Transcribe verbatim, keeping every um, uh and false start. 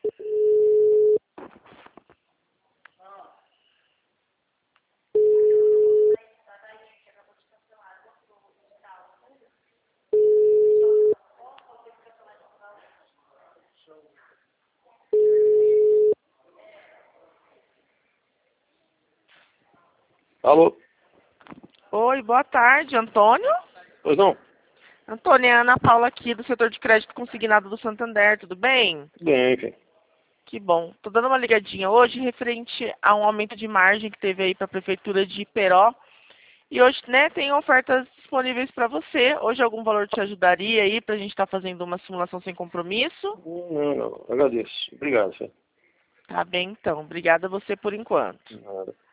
Alô? Oi, boa tarde, Antônio? Pois não? Antônio, é a Ana Paula aqui do setor de crédito consignado do Santander, tudo bem? Bem, enfim. Que bom. Tô dando uma ligadinha hoje referente a um aumento de margem que teve aí para a prefeitura de Iperó. E hoje, né, tem ofertas disponíveis para você. Hoje algum valor te ajudaria aí para a gente estar fazendo uma simulação sem compromisso? Não, não, agradeço. Obrigado, senhor. Tá bem, então. Obrigada a você por enquanto. Nada.